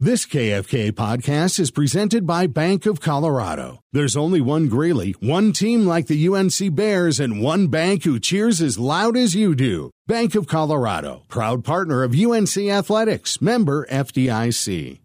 This KFK podcast is presented by Bank of Colorado. There's only one Greeley, one team like the UNC Bears, and one bank who cheers as loud as you do. Bank of Colorado, proud partner of UNC Athletics, member FDIC.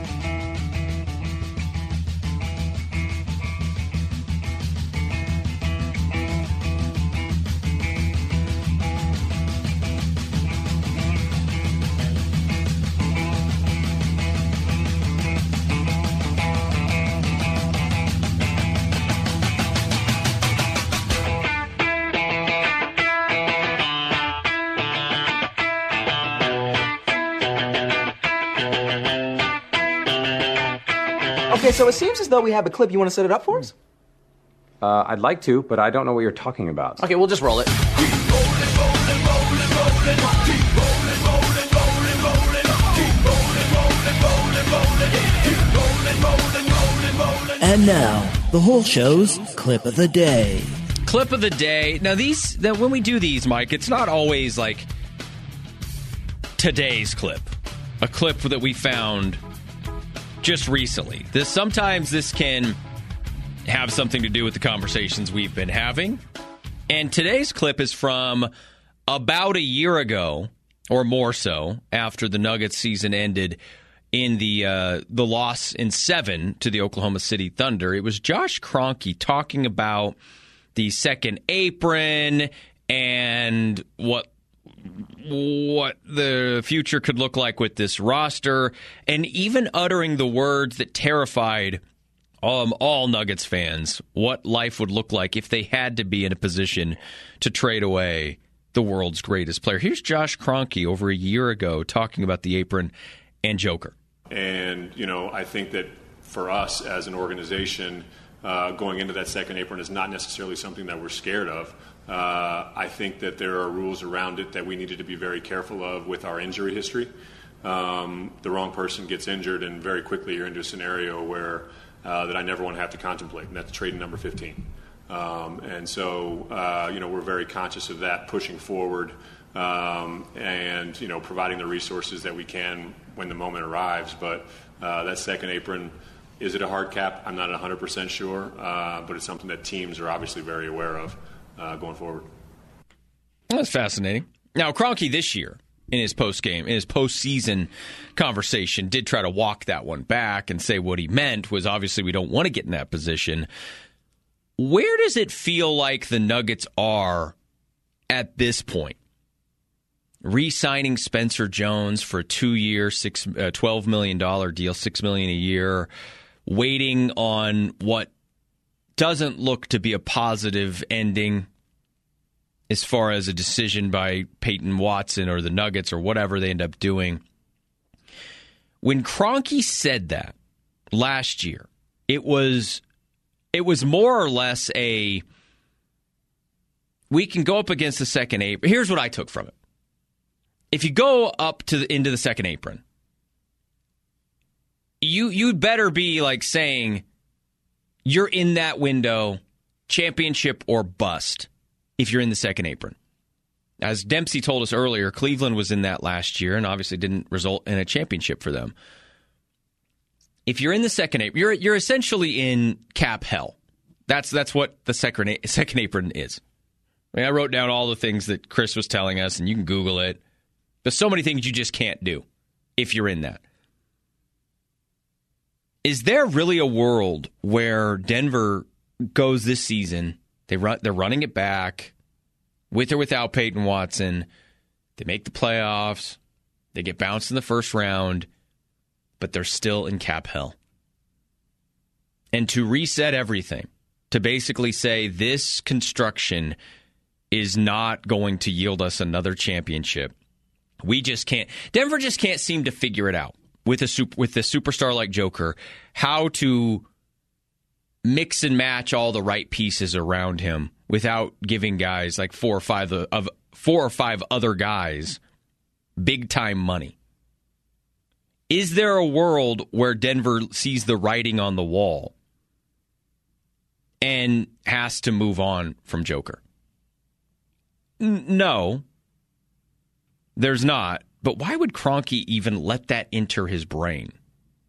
Okay, so it seems as though we have a clip. You want to set it up for us? I'd like to, but I don't know what you're talking about. Okay, we'll just roll it. And now, the whole show's clip of the day. Clip of the day. Now, when we do these, Mike, it's not always like today's clip. A clip that we found just recently. Sometimes this can have something to do with the conversations we've been having. And today's clip is from about a year ago, or more so, after the Nuggets season ended in the loss in 7 to the Oklahoma City Thunder. It was Josh Kroenke talking about the second apron and what the future could look like with this roster, and even uttering the words that terrified all Nuggets fans, what life would look like if they had to be in a position to trade away the world's greatest player. Here's Josh Kroenke over a year ago talking about the apron and Joker. And, I think that for us as an organization, going into that second apron is not necessarily something that we're scared of. I think that there are rules around it that we needed to be very careful of with our injury history. The wrong person gets injured, and very quickly you're into a scenario where that I never want to have to contemplate, and that's trading number 15. And so, we're very conscious of that pushing forward and, providing the resources that we can when the moment arrives. But that second apron, is it a hard cap? I'm not 100% sure, but it's something that teams are obviously very aware of going forward. That's fascinating. Now, Kroenke this year, in his postseason conversation, did try to walk that one back and say what he meant was obviously we don't want to get in that position. Where does it feel like the Nuggets are at this point? Re-signing Spencer Jones for a 2-year, $12 million deal, $6 million a year, waiting on what doesn't look to be a positive ending as far as a decision by Peyton Watson or the Nuggets or whatever they end up doing. When Kroenke said that last year, it was more or less we can go up against the second apron. Here's what I took from it. If you go up into the second apron, you'd better be like saying you're in that window, championship or bust, if you're in the second apron. As Dempsey told us earlier, Cleveland was in that last year and obviously didn't result in a championship for them. If you're in the second apron, you're essentially in cap hell. That's what the second apron is. I wrote down all the things that Chris was telling us, and you can Google it. There's so many things you just can't do if you're in that. Is there really a world where Denver goes this season, they're running it back, with or without Peyton Watson, they make the playoffs, they get bounced in the first round, but they're still in cap hell? And to reset everything, to basically say this construction is not going to yield us another championship, we just can't. Denver just can't seem to figure it out with the superstar like Joker, how to mix and match all the right pieces around him without giving guys like four or five other guys big time money. Is there a world where Denver sees the writing on the wall and has to move on from Joker? No, there's not. But why would Kroenke even let that enter his brain?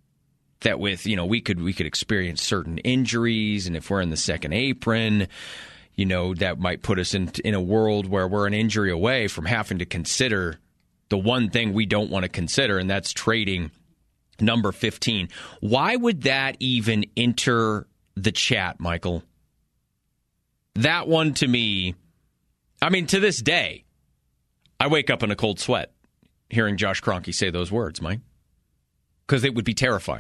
that with, we could experience certain injuries, and if we're in the second apron, that might put us in a world where we're an injury away from having to consider the one thing we don't want to consider, and that's trading number 15. Why would that even enter the chat, Michael? That one to me, to this day, I wake up in a cold sweat hearing Josh Kroenke say those words, Mike, because it would be terrifying.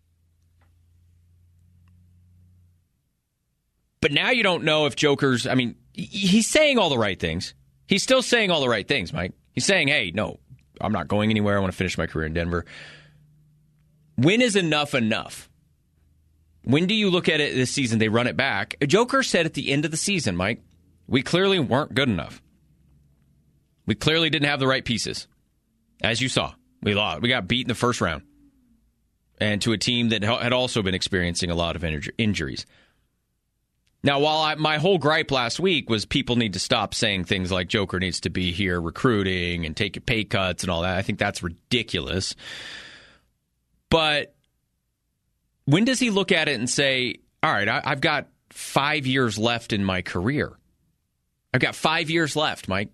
But now you don't know if Joker's, he's saying all the right things. He's still saying all the right things, Mike. He's saying, hey, no, I'm not going anywhere. I want to finish my career in Denver. When is enough? When do you look at it this season, they run it back? Joker said at the end of the season, Mike, we clearly weren't good enough. We clearly didn't have the right pieces. As you saw, we lost. We got beat in the first round. And to a team that had also been experiencing a lot of injuries. Now, while my whole gripe last week was people need to stop saying things like Joker needs to be here recruiting and taking pay cuts and all that, I think that's ridiculous. But when does he look at it and say, all right, I've got 5 years left in my career. I've got 5 years left, Mike.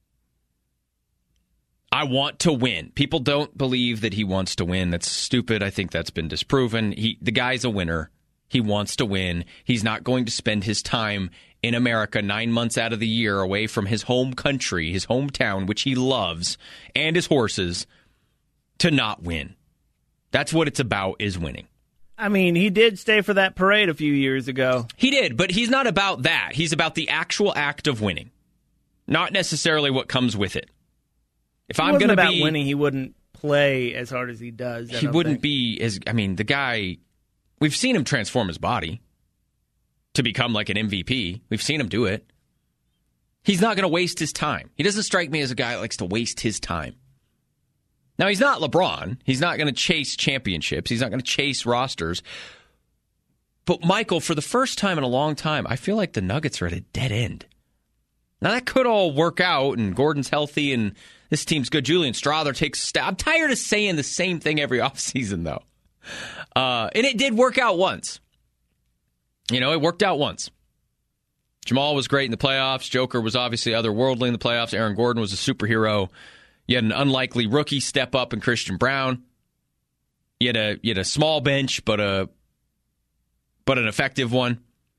I want to win. People don't believe that he wants to win. That's stupid. I think that's been disproven. The guy's a winner. He wants to win. He's not going to spend his time in America 9 months out of the year away from his home country, his hometown, which he loves, and his horses, to not win. That's what it's about, is winning. He did stay for that parade a few years ago. He did, but he's not about that. He's about the actual act of winning, not necessarily what comes with it. If I'm going to be winning, he wouldn't play as hard as he does. He wouldn't be as. The guy. We've seen him transform his body to become like an MVP. We've seen him do it. He's not going to waste his time. He doesn't strike me as a guy that likes to waste his time. Now, he's not LeBron. He's not going to chase championships. He's not going to chase rosters. But, Michael, for the first time in a long time, I feel like the Nuggets are at a dead end. Now, that could all work out, and Gordon's healthy, and this team's good. Julian Strawther takes a step. I'm tired of saying the same thing every offseason, though. And it did work out once. It worked out once. Jamal was great in the playoffs. Joker was obviously otherworldly in the playoffs. Aaron Gordon was a superhero. You had an unlikely rookie step up in Christian Brown. You had a small bench, but an effective one.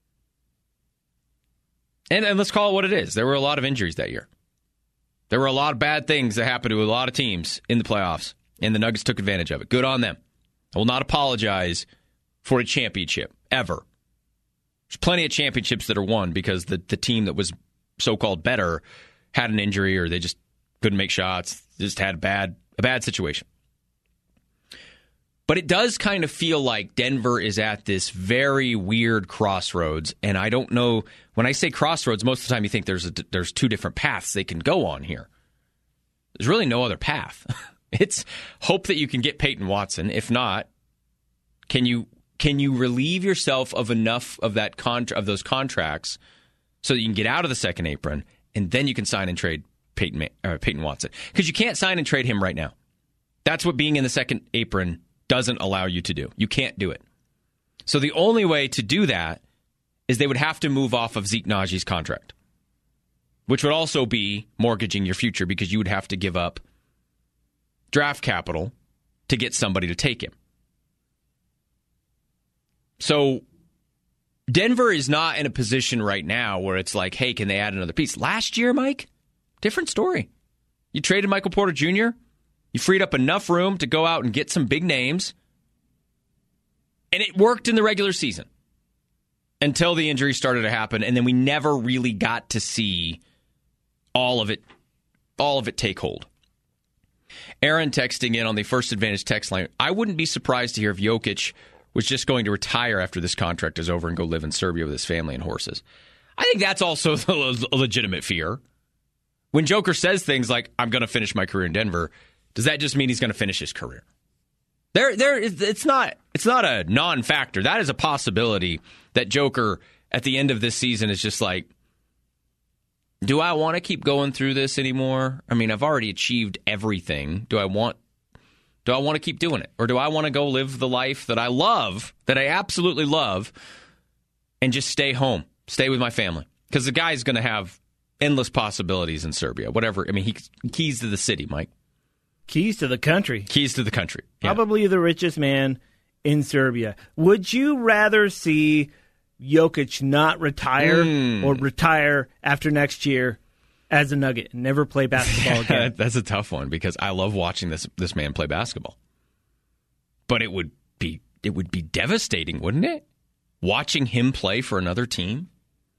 And let's call it what it is. There were a lot of injuries that year. There were a lot of bad things that happened to a lot of teams in the playoffs, and the Nuggets took advantage of it. Good on them. I will not apologize for a championship, ever. There's plenty of championships that are won because the team that was so-called better had an injury or they just couldn't make shots, just had a bad situation. But it does kind of feel like Denver is at this very weird crossroads, and I don't know, when I say crossroads, most of the time you think there's two different paths they can go on here. There's really no other path. It's hope that you can get Peyton Watson. If not, can you relieve yourself of enough of of those contracts so that you can get out of the second apron, and then you can sign and trade Peyton Watson? Because you can't sign and trade him right now. That's what being in the second apron doesn't allow you to do. You can't do it. So the only way to do that is they would have to move off of Zeke Najee's contract, which would also be mortgaging your future because you would have to give up draft capital to get somebody to take him. So Denver is not in a position right now where it's like, hey, can they add another piece? Last year, Mike, different story. You traded Michael Porter Jr., you freed up enough room to go out and get some big names, and it worked in the regular season until the injuries started to happen, and then we never really got to see all of it take hold. Aaron texting in on the First Advantage text line, I wouldn't be surprised to hear if Jokic was just going to retire after this contract is over and go live in Serbia with his family and horses. I think that's also a legitimate fear. When Joker says things like, I'm going to finish my career in Denver, does that just mean he's going to finish his career? It's not a non-factor. That is a possibility that Joker at the end of this season is just like, do I want to keep going through this anymore? I've already achieved everything. Do I want Do I want to keep doing it? Or do I want to go live the life that I love, that I absolutely love, and just stay home, stay with my family? Because the guy's going to have endless possibilities in Serbia. Whatever. I mean, keys to the city, Mike. Keys to the country. Keys to the country. Yeah. Probably the richest man in Serbia. Would you rather see Jokic not retire or retire after next year as a Nugget and never play basketball again? That's a tough one because I love watching this man play basketball. But it would be devastating, wouldn't it? Watching him play for another team.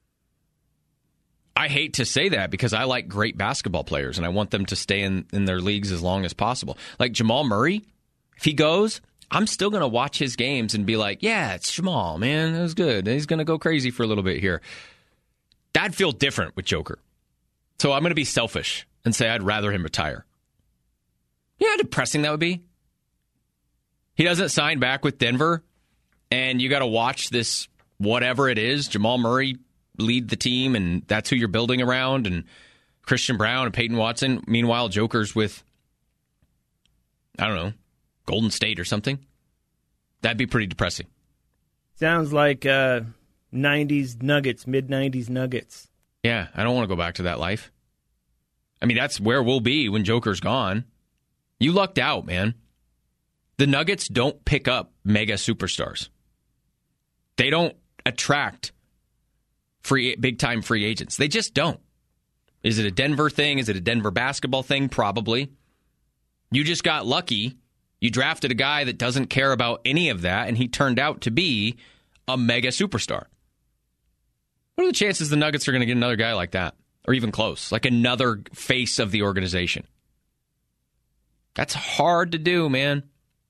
I hate to say that because I like great basketball players and I want them to stay in their leagues as long as possible. Like Jamal Murray, if he goes, I'm still going to watch his games and be like, yeah, it's Jamal, man. It was good. He's going to go crazy for a little bit here. That'd feel different with Joker. So I'm going to be selfish and say I'd rather him retire. You know how depressing that would be? He doesn't sign back with Denver, and you got to watch this, whatever it is, Jamal Murray lead the team, and that's who you're building around, and Christian Brown and Peyton Watson. Meanwhile, Joker's with, I don't know, Golden State or something. That'd be pretty depressing. Sounds like 90s Nuggets, mid-90s Nuggets. Yeah, I don't want to go back to that life. I mean, that's where we'll be when Joker's gone. You lucked out, man. The Nuggets don't pick up mega superstars. They don't attract big-time free agents. They just don't. Is it a Denver thing? Is it a Denver basketball thing? Probably. You just got lucky. You drafted a guy that doesn't care about any of that, and he turned out to be a mega superstar. What are the chances the Nuggets are going to get another guy like that? Or even close, like another face of the organization? That's hard to do, man.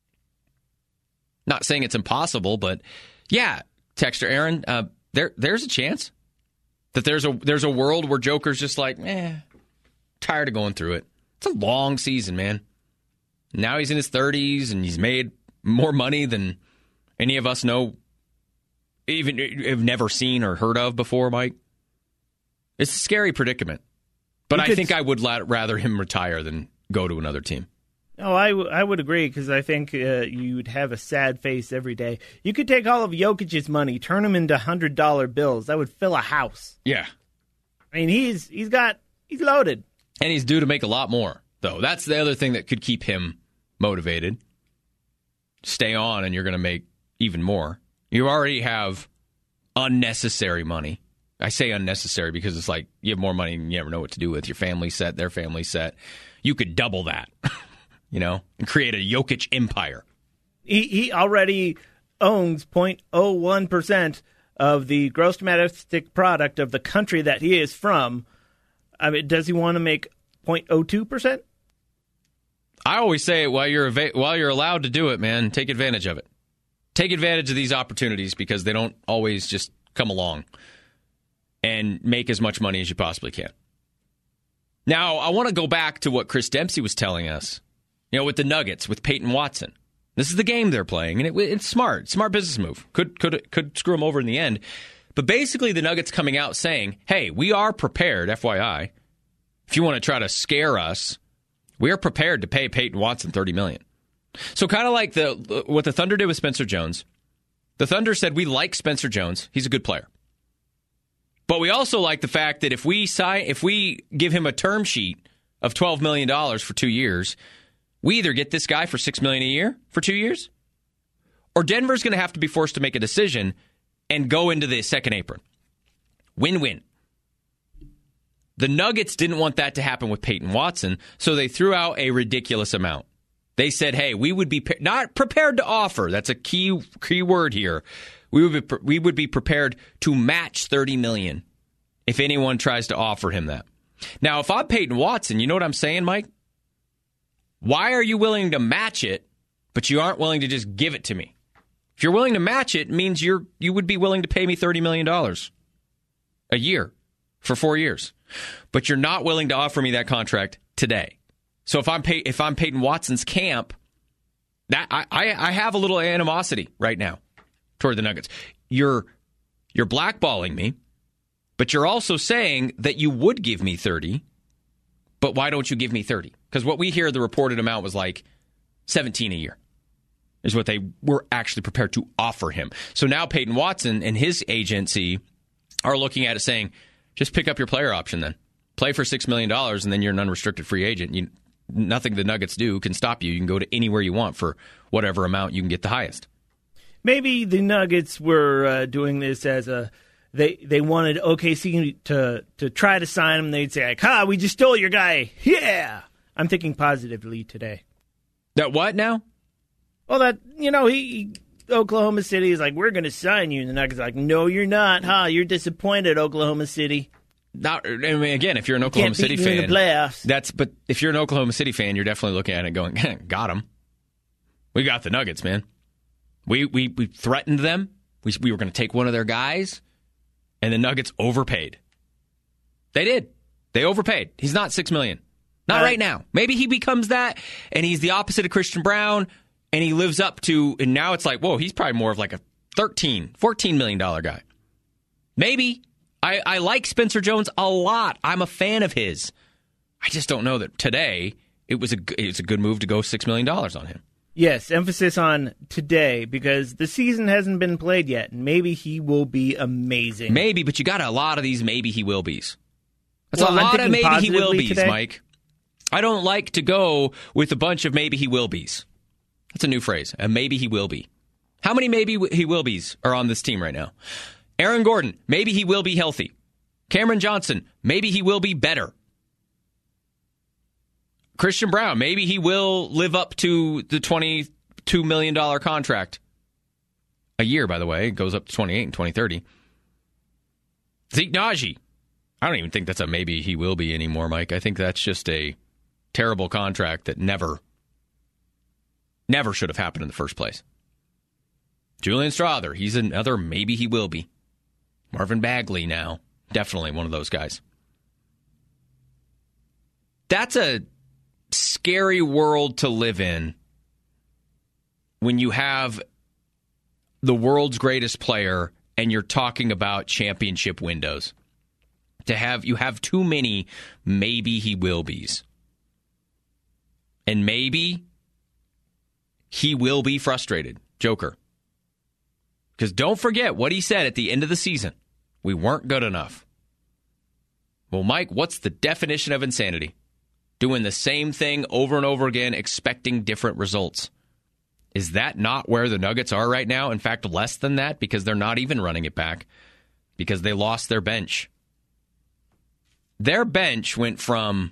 Not saying it's impossible, but yeah, Texter Aaron, there's a chance that there's a world where Joker's just like, tired of going through it. It's a long season, man. Now he's in his 30s, and he's made more money than any of us know, even have never seen or heard of before, Mike. It's a scary predicament. But I think I would rather him retire than go to another team. Oh, I would agree, because I think you'd have a sad face every day. You could take all of Jokic's money, turn them into $100 bills. That would fill a house. Yeah. I mean, he's loaded. And he's due to make a lot more, though. That's the other thing that could keep him motivated. Stay on, and you're going to make even more. You already have unnecessary money. I say unnecessary because it's like you have more money and you never know what to do with. Your family set, their family set. You could double that, and create a Jokic empire. He already owns 0.01% of the gross domestic product of the country that he is from. I mean, does he want to make 0.02%? I always say while you're allowed to do it, man, take advantage of it. Take advantage of these opportunities because they don't always just come along. And make as much money as you possibly can. Now, I want to go back to what Chris Dempsey was telling us, with the Nuggets, with Peyton Watson. This is the game they're playing, and it's smart business move. Could screw them over in the end. But basically, the Nuggets coming out saying, hey, we are prepared, FYI, if you want to try to scare us, we are prepared to pay Peyton Watson $30 million. So kind of like what the Thunder did with Spencer Jones. The Thunder said, we like Spencer Jones. He's a good player. But we also like the fact that if we give him a term sheet of $12 million for 2 years, we either get this guy for $6 million a year for 2 years, or Denver's going to have to be forced to make a decision and go into the second apron. Win-win. The Nuggets didn't want that to happen with Peyton Watson, so they threw out a ridiculous amount. They said, hey, we would be not prepared to offer. That's a key word here. We would be prepared to match $30 million if anyone tries to offer him that. Now, if I'm Peyton Watson, you know what I'm saying, Mike? Why are you willing to match it, but you aren't willing to just give it to me? If you're willing to match it, it means you would be willing to pay me $30 million a year for 4 years. But you're not willing to offer me that contract today. So if I'm Peyton Watson's camp, that I have a little animosity right now toward the Nuggets. You're blackballing me, but you're also saying that you would give me 30, but why don't you give me 30? Because what we hear the reported amount was like $17 a year is what they were actually prepared to offer him. So now Peyton Watson and his agency are looking at it saying, just pick up your player option then. Play for $6 million, and then you're an unrestricted free agent. Nothing the Nuggets do can stop you. You can go to anywhere you want for whatever amount you can get the highest. Maybe the Nuggets were doing this as they wanted OKC to try to sign him. They'd say, like, we just stole your guy. Yeah. I'm thinking positively today. That what now? Well, that, Oklahoma City is like, we're going to sign you. And the Nuggets are like, no, you're not. You're disappointed, Oklahoma City. Again, if you're an Oklahoma City fan, in the playoffs. But if you're an Oklahoma City fan, you're definitely looking at it going, got them. We got the Nuggets, man. We threatened them. We were going to take one of their guys, and the Nuggets overpaid. They did. They overpaid. He's not $6 million. Not right now. Maybe he becomes that, and he's the opposite of Christian Brown, and he lives up to, and now it's like, whoa, he's probably more of like a $14 million guy. Maybe. I like Spencer Jones a lot. I'm a fan of his. I just don't know that today it was a good move to go $6 million on him. Yes, emphasis on today because the season hasn't been played yet, and maybe he will be amazing. Maybe, but you got a lot of these maybe he will be's. That's a lot of maybe he will be's, Mike. I don't like to go with a bunch of maybe he will be's. That's a new phrase, a maybe he will be. How many maybe he will be's are on this team right now? Aaron Gordon, maybe he will be healthy. Cameron Johnson, maybe he will be better. Christian Brown, maybe he will live up to the $22 million contract. A year, by the way. It goes up to 28 in 2030. Zeke Naji, I don't even think that's a maybe he will be anymore, Mike. I think that's just a terrible contract that never should have happened in the first place. Julian Strawther, he's another maybe he will be. Marvin Bagley now, definitely one of those guys. That's a scary world to live in when you have the world's greatest player and you're talking about championship windows. You have too many maybe he will be's. And maybe he will be frustrated. Joker. Because don't forget what he said at the end of the season. We weren't good enough. Well, Mike, what's the definition of insanity? Doing the same thing over and over again, expecting different results. Is that not where the Nuggets are right now? In fact, less than that, because they're not even running it back. Because they lost their bench. Their bench went from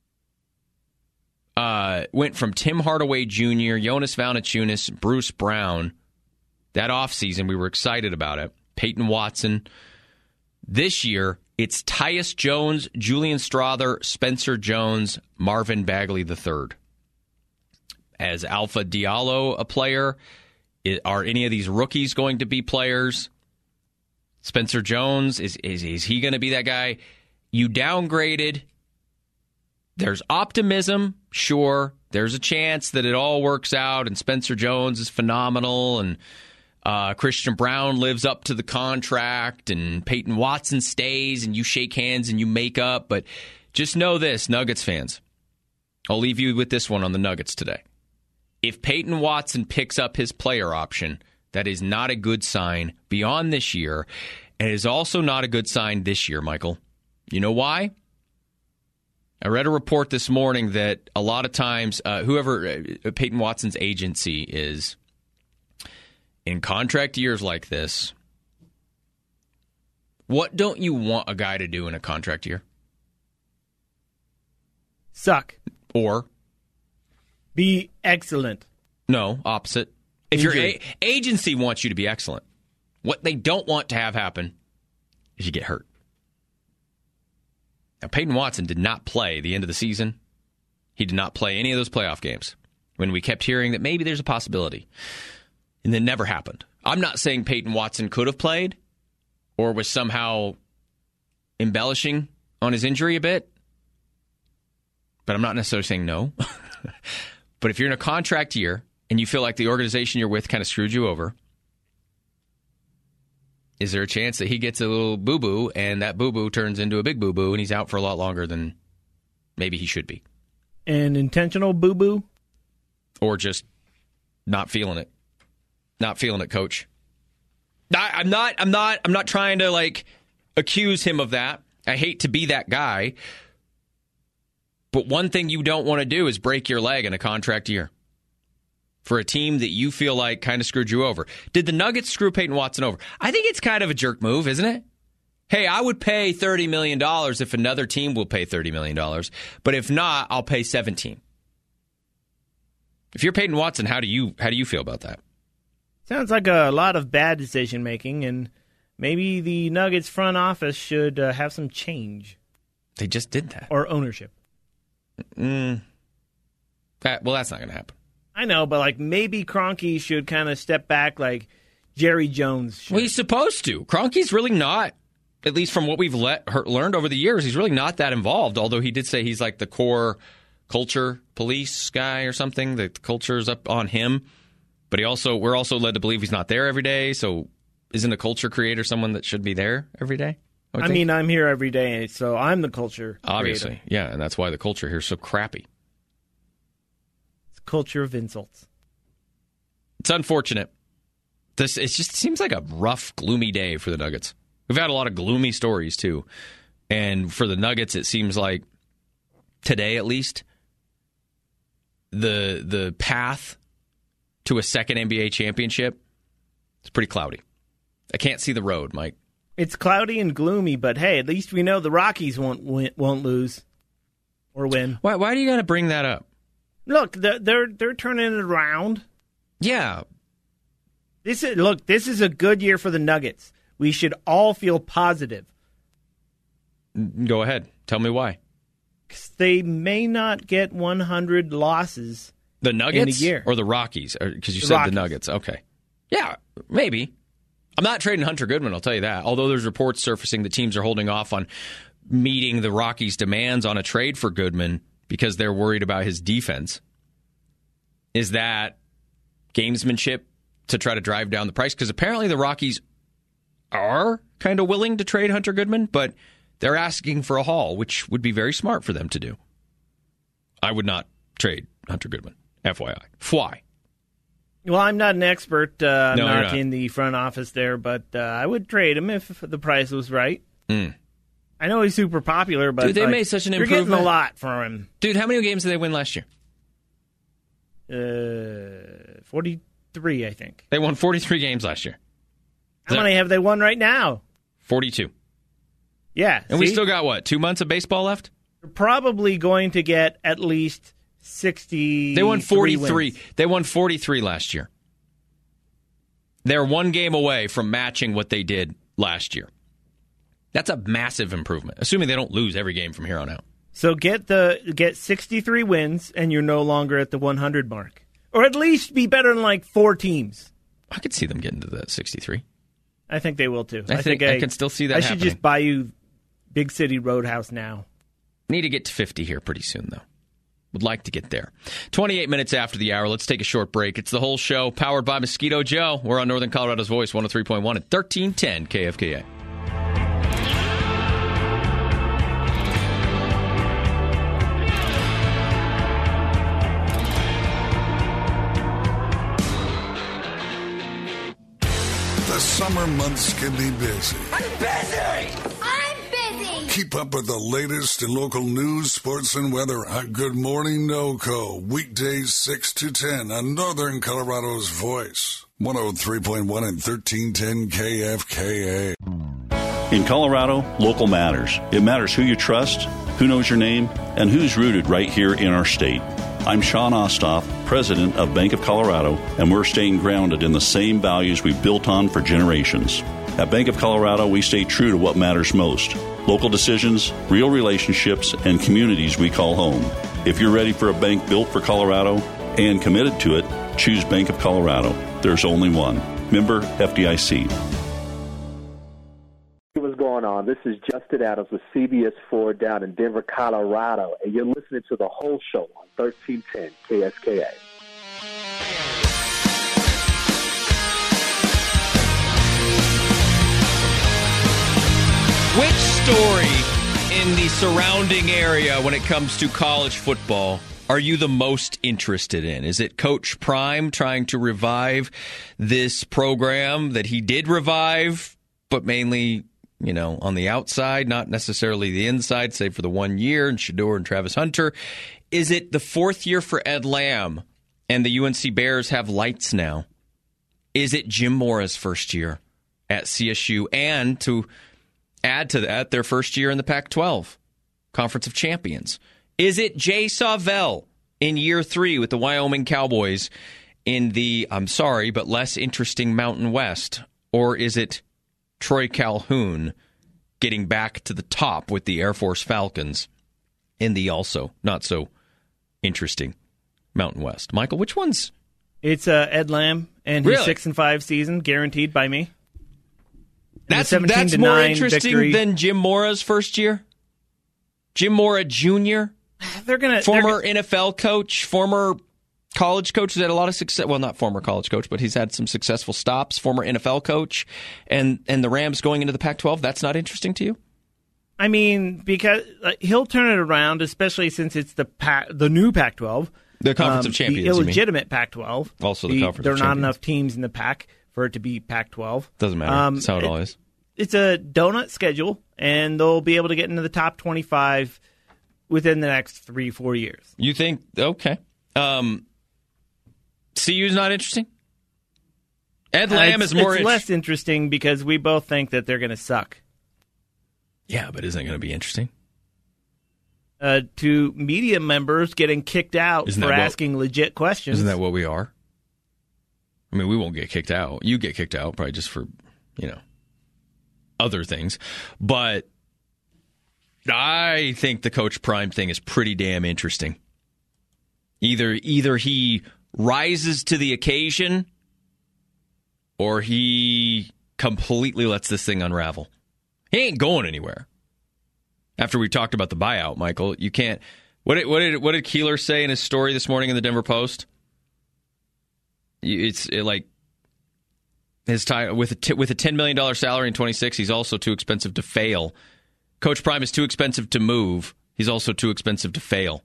Tim Hardaway Jr., Jonas Valanciunas, Bruce Brown. That offseason, we were excited about it. Peyton Watson. This year, it's Tyus Jones, Julian Strawther, Spencer Jones, Marvin Bagley III. As Alpha Diallo a player? Are any of these rookies going to be players? Spencer Jones, is he going to be that guy? You downgraded. There's optimism, sure. There's a chance that it all works out and Spencer Jones is phenomenal and Christian Brown lives up to the contract and Peyton Watson stays and you shake hands and you make up. But just know this, Nuggets fans. I'll leave you with this one on the Nuggets today. If Peyton Watson picks up his player option, that is not a good sign beyond this year. And it is also not a good sign this year, Michael. You know why? I read a report this morning that a lot of times, whoever Peyton Watson's agency is, in contract years like this, what don't you want a guy to do in a contract year? Suck. Or? Be excellent. No, opposite. If your agency wants you to be excellent, what they don't want to have happen is you get hurt. Now, Peyton Watson did not play the end of the season. He did not play any of those playoff games when we kept hearing that maybe there's a possibility. And that never happened. I'm not saying Peyton Watson could have played or was somehow embellishing on his injury a bit. But I'm not necessarily saying no. But if you're in a contract year and you feel like the organization you're with kind of screwed you over, is there a chance that he gets a little boo-boo and that boo-boo turns into a big boo-boo and he's out for a lot longer than maybe he should be? An intentional boo-boo? or just not feeling it. Not feeling it, coach. I'm not trying to like accuse him of that. I hate to be that guy. But one thing you don't want to do is break your leg in a contract year for a team that you feel like kind of screwed you over. Did the Nuggets screw Peyton Watson over? I think it's kind of a jerk move, isn't it? Hey, I would pay $30 million if another team will pay $30 million. But if not, I'll pay $17. If you're Peyton Watson, how do you feel about that? Sounds like a lot of bad decision-making, and maybe the Nuggets front office should have some change. They just did that. Or ownership. Well, that's not going to happen. I know, but like maybe Kroenke should kind of step back like Jerry Jones should. Well, he's supposed to. Kroenke's really not, at least from what we've learned over the years, he's really not that involved, although he did say he's like the core culture police guy or something. The culture's up on him. But we're also led to believe he's not there every day, so isn't a culture creator someone that should be there every day? I mean, I'm here every day, so I'm the culture Obviously, creator. yeah, and that's why the culture here is so crappy. It's a culture of insults. It's unfortunate. It just seems like a rough, gloomy day for the Nuggets. We've had a lot of gloomy stories, too. And for the Nuggets, it seems like today, at least, the path to a second NBA championship, it's pretty cloudy. I can't see the road, Mike. It's cloudy and gloomy, but hey, at least we know the Rockies won't lose or win. Why do you got to bring that up? Look, they're turning it around. Yeah. This is a good year for the Nuggets. We should all feel positive. Go ahead. Tell me why. 'Cause they may not get 100 losses. The Nuggets in a year. Or the Rockies? Because you said Rockies. the Nuggets. Okay. Yeah, maybe. I'm not trading Hunter Goodman, I'll tell you that. Although there's reports surfacing that teams are holding off on meeting the Rockies' demands on a trade for Goodman because they're worried about his defense. Is that gamesmanship to try to drive down the price? Because apparently the Rockies are kind of willing to trade Hunter Goodman, but they're asking for a haul, which would be very smart for them to do. I would not trade Hunter Goodman. FYI. Why? Well, I'm not an expert. I'm No, you're not not. in the front office there, but I would trade him if the price was right. I know he's super popular, but Dude, they made such an you're getting improvement. a lot for him. Dude, how many games did they win last year? 43, I think. They won 43 games last year. How many have they won right now? 42. Yeah. And we still got, 2 months of baseball left? They're probably going to get at least 60. They won 43. Wins. They won 43 last year. They're one game away from matching what they did last year. That's a massive improvement, assuming they don't lose every game from here on out. So get 63 wins, and you're no longer at the 100 mark, or at least be better than like 4 teams. I could see them getting to that 63. I think they will too. I think I can still see that I should happening. just buy you Big City Roadhouse now. Need to get to 50 here pretty soon, though. Would like to get there. 28 minutes after the hour. Let's take a short break. It's the whole show, powered by Mosquito Joe. We're on Northern Colorado's Voice, 103.1 at 1310 KFKA. The summer months can be busy. I'm busy! Keep up with the latest in local news, sports, and weather on Good Morning NoCo. Weekdays 6 to 10 on Northern Colorado's Voice. 103.1 and 1310 KFKA. In Colorado, local matters. It matters who you trust, who knows your name, and who's rooted right here in our state. I'm Sean Ostoff, president of Bank of Colorado, and we're staying grounded in the same values we've built on for generations. At Bank of Colorado, we stay true to what matters most. Local decisions, real relationships, and communities we call home. If you're ready for a bank built for Colorado and committed to it, choose Bank of Colorado. There's only one. Member FDIC. What's going on? This is Justin Adams with CBS 4 down in Denver, Colorado, and you're listening to the whole show on 1310 KSKA. Which story in the surrounding area when it comes to college football are you the most interested in? Is it Coach Prime trying to revive this program that he did revive, but mainly, on the outside, not necessarily the inside, save for the 1 year, and Shedeur and Travis Hunter? Is it the fourth year for Ed Lamb, and the UNC Bears have lights now? Is it Jim Mora's first year at CSU, and to add to that, their first year in the Pac-12 Conference of Champions? Is it Jay Sawvel in year 3 with the Wyoming Cowboys in the, I'm sorry, but less interesting Mountain West? Or is it Troy Calhoun getting back to the top with the Air Force Falcons in the also not so interesting Mountain West? Michael, which one's? It's Ed Lamb and his 6-5 season, guaranteed by me. That's more interesting victory. Than Jim Mora's first year? Jim Mora Jr.? Former NFL coach, former college coach who's had a lot of success. Well, not former college coach, but he's had some successful stops. Former NFL coach, and the Rams going into the Pac-12. That's not interesting to you? I mean, because he'll turn it around, especially since it's the new Pac-12. The Conference of Champions, the illegitimate Pac-12. Also the Conference of Champions. There are not enough teams in the Pac for it to be Pac-12. Doesn't matter. That's how it all is. It's a donut schedule, and they'll be able to get into the top 25 within the next 3-4 years. You think? Okay. CU's not interesting? Ed Lamb is more It's less interesting because we both think that they're going to suck. Yeah, but isn't it going to be interesting? To media members getting kicked out for asking legit questions. Isn't that what we are? I mean, we won't get kicked out. You get kicked out probably just for, other things. But I think the Coach Prime thing is pretty damn interesting. Either he rises to the occasion or he completely lets this thing unravel. He ain't going anywhere. After we talked about the buyout, Michael, you can't. What did Keeler say in his story this morning in the Denver Post? It's like his time with a $10 million salary in 26. He's also too expensive to fail. Coach Prime is too expensive to move. He's also too expensive to fail.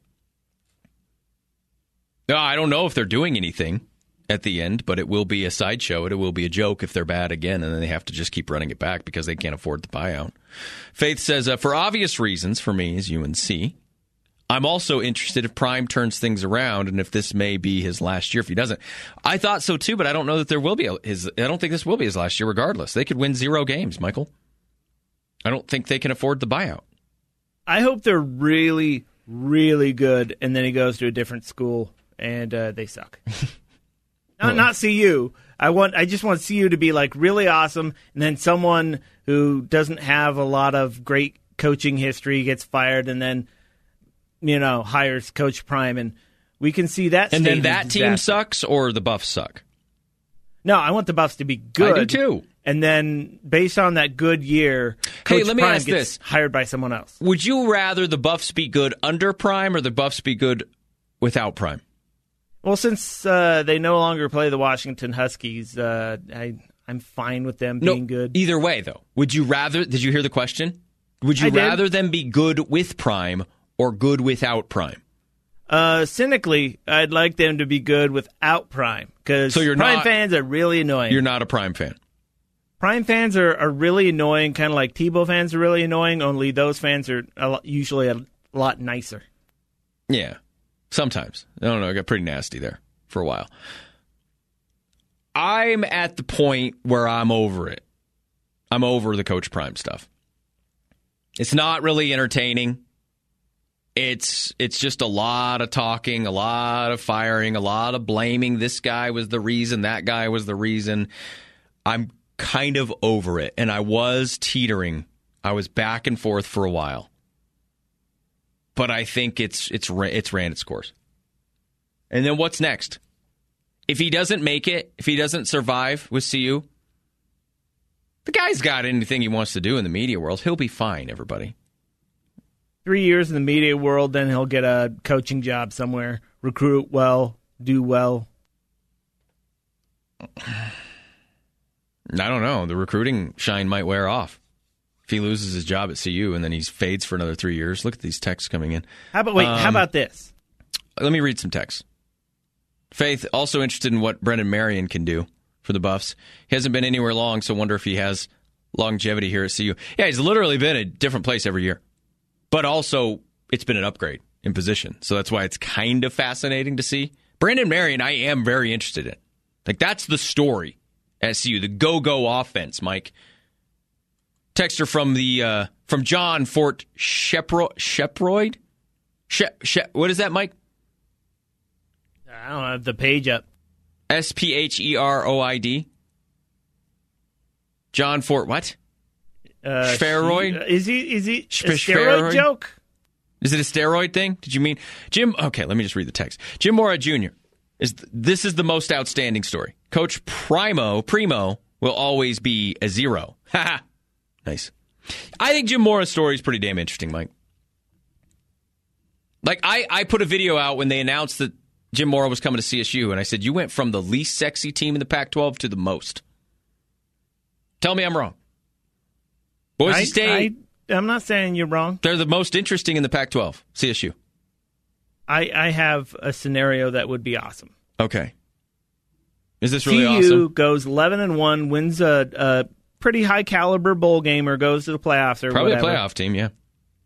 I don't know if they're doing anything at the end, but it will be a sideshow. It will be a joke if they're bad again, and then they have to just keep running it back because they can't afford the buyout. Faith says, for obvious reasons for me as UNC, I'm also interested if Prime turns things around and if this may be his last year if he doesn't. I thought so too, but I don't know that there will be I don't think this will be his last year regardless. They could win 0 games, Michael. I don't think they can afford the buyout. I hope they're really, really good, and then he goes to a different school and they suck. Not CU. I just want CU to be like really awesome, and then someone who doesn't have a lot of great coaching history gets fired, and then hires Coach Prime, and we can see that. And then that team sucks, or the Buffs suck. No, I want the Buffs to be good. I do too. And then based on that good year, Coach Prime gets hired by someone else. Would you rather the Buffs be good under Prime or the Buffs be good without Prime? Well, since they no longer play the Washington Huskies, I'm fine with them being good. Either way, though, would you rather? Did you hear the question? Would you rather them be good with Prime or good without Prime? Cynically, I'd like them to be good without Prime because Prime fans are really annoying. You're not a Prime fan. Prime fans are really annoying, kind of like Tebow fans are really annoying. Only those fans are usually a lot nicer. Yeah. Sometimes. I don't know. It got pretty nasty there for a while. I'm at the point where I'm over it. I'm over the Coach Prime stuff. It's not really entertaining. It's just a lot of talking, a lot of firing, a lot of blaming. This guy was the reason, that guy was the reason. I'm kind of over it, and I was teetering. I was back and forth for a while. But I think it's ran its course. And then what's next? If he doesn't make it, if he doesn't survive with CU, the guy's got anything he wants to do in the media world. He'll be fine, everybody. 3 years in the media world, then he'll get a coaching job somewhere, recruit well, do well. I don't know. The recruiting shine might wear off. If he loses his job at CU and then he fades for another 3 years. Look at these texts coming in. How about this? let me read some text. Faith, also interested in what Brendan Marion can do for the Buffs. He hasn't been anywhere long, so wonder if he has longevity here at CU. Yeah, he's literally been a different place every year. But also, it's been an upgrade in position. So that's why it's kind of fascinating to see. Brendan Marion, I am very interested in. Like, that's the story at CU, the go-go offense, Mike. Texter from John Fort Sheproyd? What is that, Mike? I don't have the page up. Speroid. John Fort, what? Spheroid? Is he a steroid joke? Is it a steroid thing? Did you mean Jim? Okay, let me just read the text. Jim Mora Jr. This is the most outstanding story. Coach Primo will always be a zero. Ha! Nice. I think Jim Mora's story is pretty damn interesting, Mike. Like, I put a video out when they announced that Jim Mora was coming to CSU, and I said, you went from the least sexy team in the Pac-12 to the most. Tell me I'm wrong. Boise State. I'm not saying you're wrong. They're the most interesting in the Pac-12, CSU. I have a scenario that would be awesome. Okay. Is this really CU awesome? goes 11-1, wins a pretty high caliber bowl game, or goes to the playoffs, or probably whatever. a playoff team, yeah.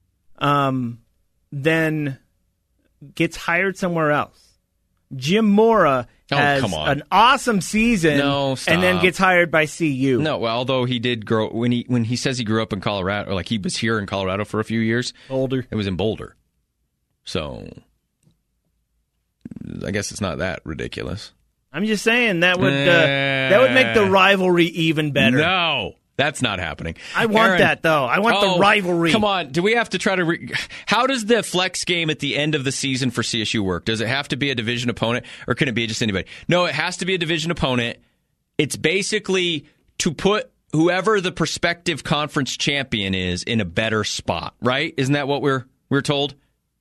Then gets hired somewhere else. Jim Mora has an awesome season, and then gets hired by CU. No, well, although he did grow when he says he grew up in Colorado, or like he was here in Colorado for a few years. Boulder. It was in Boulder, so I guess it's not that ridiculous. I'm just saying that would make the rivalry even better. No, that's not happening. I want that, though. I want the rivalry. Come on. Do we have to try to... How does the flex game at the end of the season for CSU work? Does it have to be a division opponent, or can it be just anybody? No, it has to be a division opponent. It's basically to put whoever the prospective conference champion is in a better spot, right? Isn't that what we're told?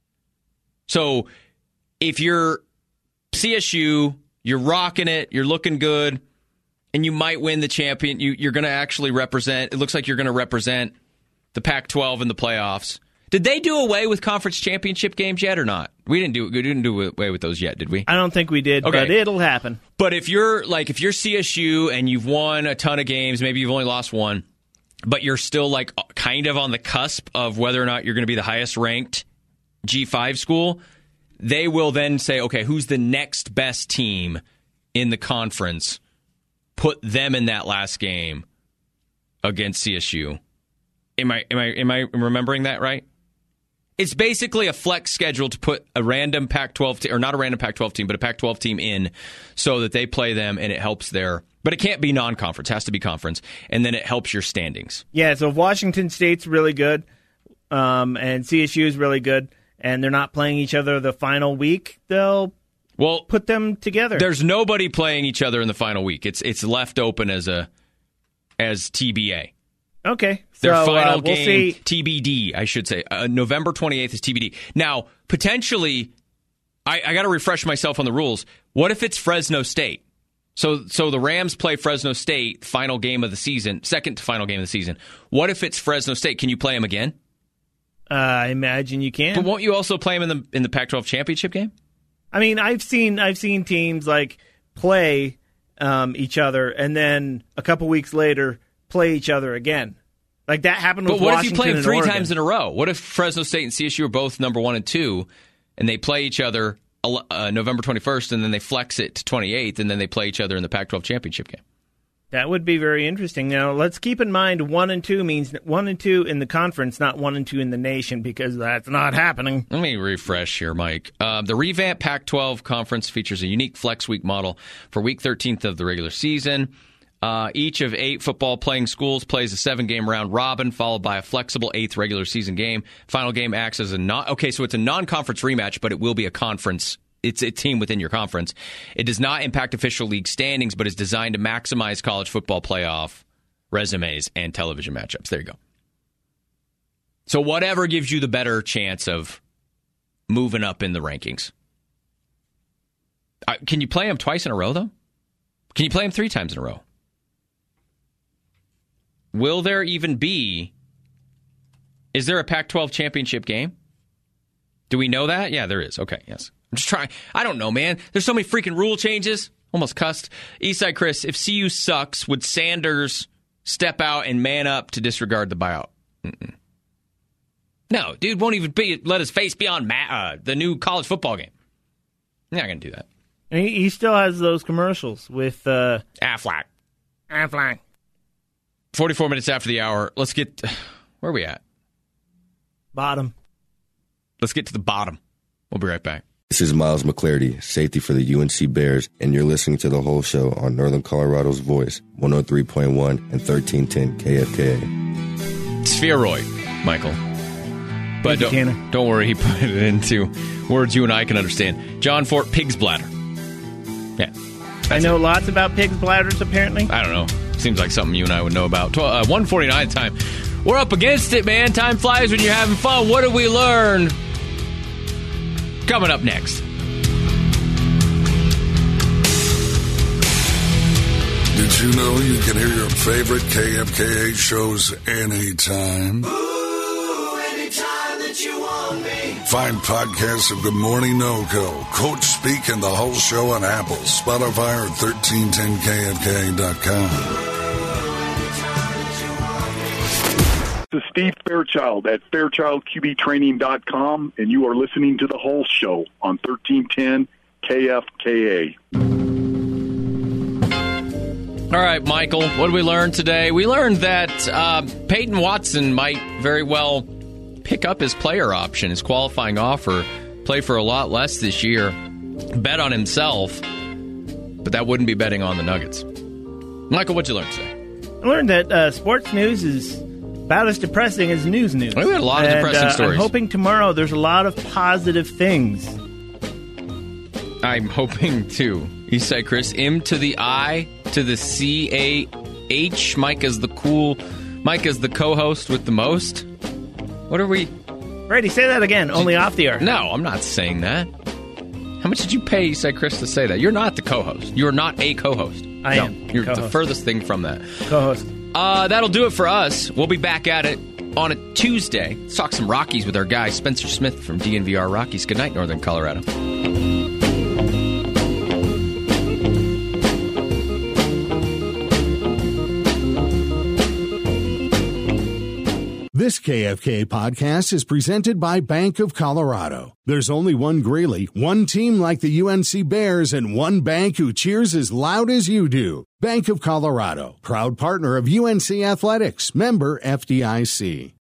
So if you're CSU, you're rocking it, you're looking good, and you might win the champion. You're going to actually represent. It looks like you're going to represent the Pac-12 in the playoffs. Did they do away with conference championship games yet, or not? We didn't do away with those yet, did we? I don't think we did, okay. But it'll happen. But if you're CSU and you've won a ton of games, maybe you've only lost one, but you're still like kind of on the cusp of whether or not you're going to be the highest ranked G5 school, they will then say, okay, who's the next best team in the conference? Put them in that last game against CSU. Am I remembering that right? It's basically a flex schedule to put a random Pac-12 team, or not a random Pac-12 team, but a Pac-12 team in so that they play them and it helps their... But it can't be non-conference. It has to be conference. And then it helps your standings. Yeah, so if Washington State's really good and CSU is really good, and they're not playing each other the final week, they'll put them together. There's nobody playing each other in the final week. It's left open as TBA. Okay. Their so, final we'll game, see. TBD, I should say. November 28th is TBD. Now, potentially, I got to refresh myself on the rules. What if it's Fresno State? So the Rams play Fresno State, final game of the season, second to final game of the season. What if it's Fresno State? Can you play them again? I imagine you can. But won't you also play them in the Pac-12 championship game? I mean, I've seen teams like play each other and then a couple weeks later play each other again. Like that happened with Washington. But what if you play them three Oregon. times in a row? What if Fresno State and CSU are both number 1 and 2, and they play each other November 21st, and then they flex it to 28th, and then they play each other in the Pac-12 championship game? That would be very interesting. Now, let's keep in mind 1 and 2 means 1 and 2 in the conference, not 1 and 2 in the nation, because that's not happening. Let me refresh here, Mike. The revamped Pac-12 conference features a unique flex week model for week 13th of the regular season. Each of 8 football-playing schools plays a 7-game round robin, followed by a flexible 8th regular season game. Final game acts as so it's a non-conference rematch, but it will be a conference. It's a team within your conference. It does not impact official league standings, but is designed to maximize college football playoff resumes and television matchups. There you go. So whatever gives you the better chance of moving up in the rankings. Can you play them twice in a row, though? Can you play them 3 times in a row? Will there even be... Is there a Pac-12 championship game? Do we know that? Yeah, there is. Okay, yes. I'm just trying. I don't know, man. There's so many freaking rule changes. Almost cussed. Eastside Chris, if CU sucks, would Sanders step out and man up to disregard the buyout? Mm-mm. No, dude won't even let his face be on the new college football game. You're not going to do that. And he still has those commercials with Aflac. 44 minutes after the hour. Let's get... Where are we at? Bottom. Let's get to the bottom. We'll be right back. This is Miles McClarty, safety for the UNC Bears, and you're listening to The Whole Show on Northern Colorado's Voice, 103.1 and 1310 KFKA. Spheroid, Michael. But don't worry, he put it into words you and I can understand. John Fort, pig's bladder. Yeah. I know lots about pig's bladders, apparently. I don't know. Seems like something you and I would know about. 1:49 time. We're up against it, man. Time flies when you're having fun. What did we learn? Coming up next. Did you know you can hear your favorite KFKA shows anytime? Ooh, anytime that you want me. Find podcasts of Good Morning NoCo, Coach Speak, and The Whole Show on Apple, Spotify, or 1310kfka.com. This is Steve Fairchild at FairchildQBTraining.com, and you are listening to The Whole Show on 1310 KFKA. All right, Michael, what did we learn today? We learned that Peyton Watson might very well pick up his player option, his qualifying offer, play for a lot less this year, bet on himself, but that wouldn't be betting on the Nuggets. Michael, what'd you learn today? I learned that sports news is about as depressing as news. We had a lot of depressing stories. I'm hoping tomorrow there's a lot of positive things. I'm hoping too. Eastside Chris, M to the I to the C-A-H. Mike is the co-host with the most. What are we? Brady, say that again, only off the air. No, I'm not saying that. How much did you pay Eastside Chris to say that? You're not the co-host. You're not a co-host. I am. You're co-host. The furthest thing from that. Co-host. That'll do it for us. We'll be back at it on a Tuesday. Let's talk some Rockies with our guy, Spencer Smith from DNVR Rockies. Good night, Northern Colorado. This KFK podcast is presented by Bank of Colorado. There's only one Greeley, one team like the UNC Bears, and one bank who cheers as loud as you do. Bank of Colorado, proud partner of UNC Athletics, member FDIC.